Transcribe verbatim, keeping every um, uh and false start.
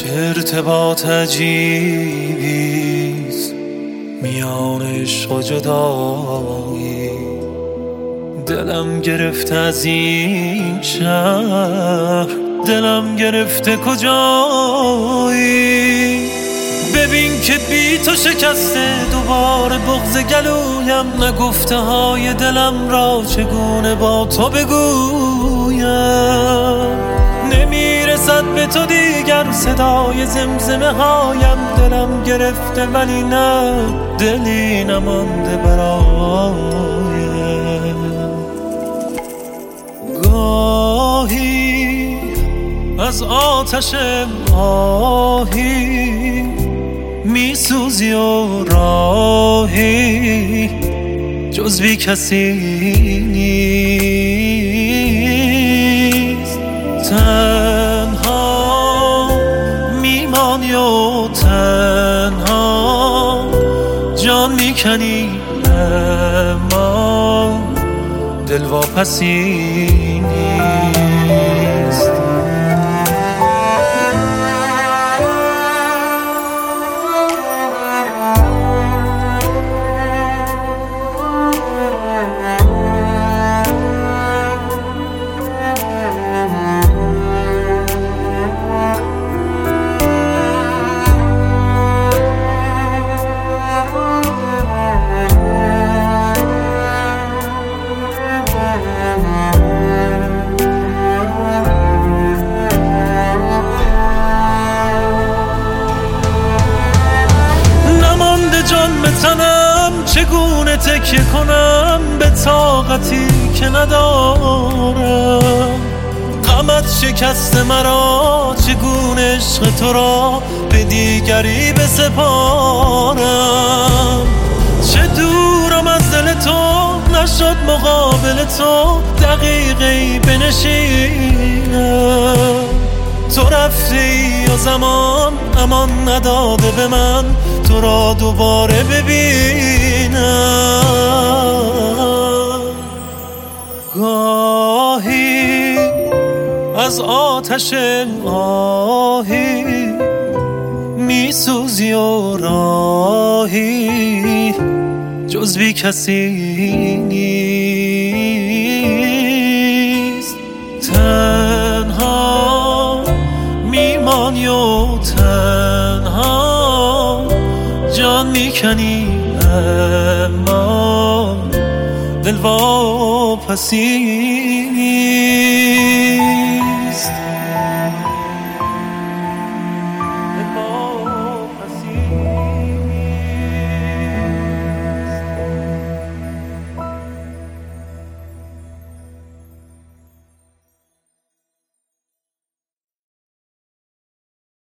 چه ارتباط عجیبیست میان عشق و جدایی. دلم گرفته از این شهر، دلم گرفته کجایی. ببین که بی تو شکسته دوباره بغض گلویم، نگفته های دلم را چگونه با تو بگویم. نمیرسد به تو دیگر صدای زمزمه هایم، دلم گرفته ولی نه دلی نمانده برایم. گاهی از آتش آهی میسوزی و راهی جز بی کسی نیست. تنها میمانی و تنها جان میکنی، اما دل واپسی نیست. تنم چگونه تکیه کنم به طاقتی که ندارم. غمت شکست مرا، چگونه عشق تو را به دیگری بسپارم. چه دورم از دل تو، نشد مقابل تو دقیقی بنشینم. تو رفتی و زمان امان نداده به من تو را دوباره ببینم. گاهی از آتش آهی میسوزی و راهی جز بی کسی نیست. تنها میمانی و تنها جان میکنی، اما دل واپسی نیست.